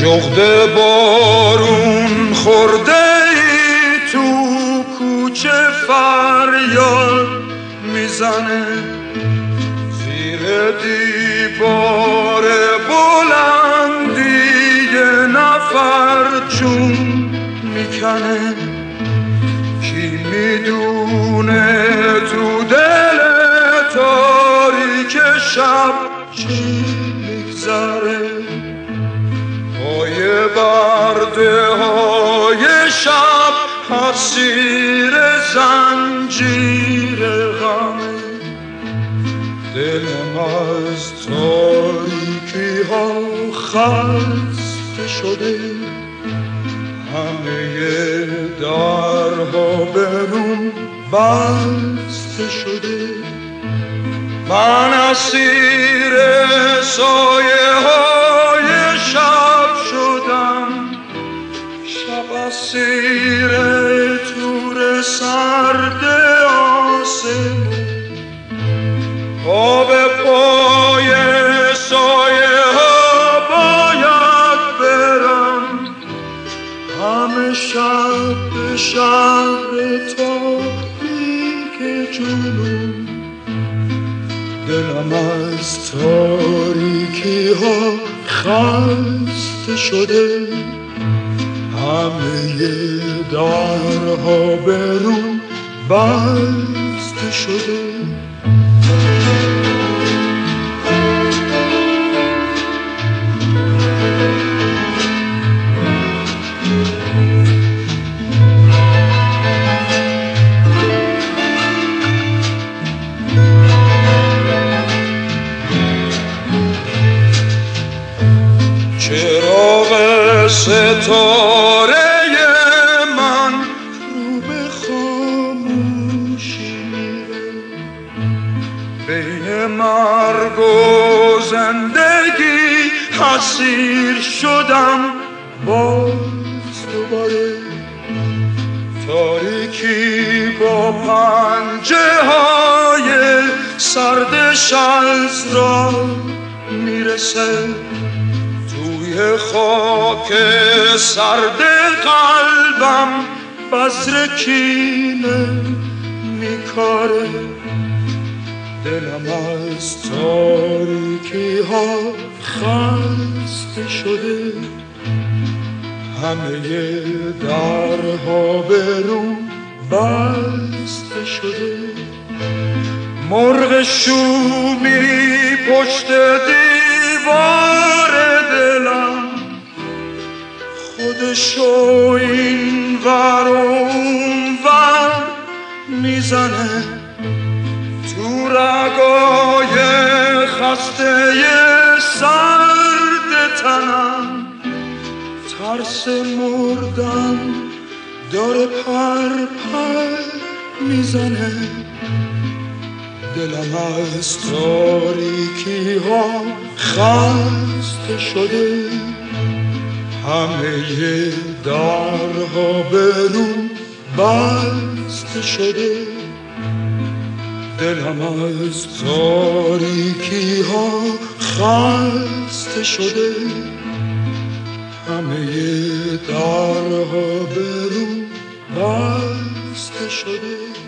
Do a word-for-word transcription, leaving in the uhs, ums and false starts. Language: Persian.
جغد بارون خورده ای تو کوچه فریاد میزنه، زیر دیوار بلندی یه نفر چون میکنه. کی میدونه تو دل تاریک شب چی میگذره، پای برده های شب اسیر زنجیر غمه. دلم از تاریکی ها خسته شده، همه درها برون بسته شده. من اسیر سایه های شب شدم، شب اسیر تور سرد آسمون. پا به پای سایه ها باید برم، همه شب به شهر تاریک جنون. دلم از تاریکی ها خسته شده، همه درها برون بسته شده. چراغ ستاره من رو به خاموشی میره، بین مرگ و زندگی اسیر شدم باز دوباره. تاریکی با پنجه های سردش از راه میرسه، توی خاک سرد قلبم بذر کینه میکاره. دلم از تاریکی ها خسته شده، همه درها برون بسته شده. مرغ شومی پشت دیوار دلم، خودشو این ور اون ور میزنه. تو رگای خسته سرد تنم ترس مردن داره پر پر میزنه. دلم از تاریکی ها خسته شده، همه درها برون بسته شده. دلم از تاریکی ها خسته شده، همه درها برون بسته شده.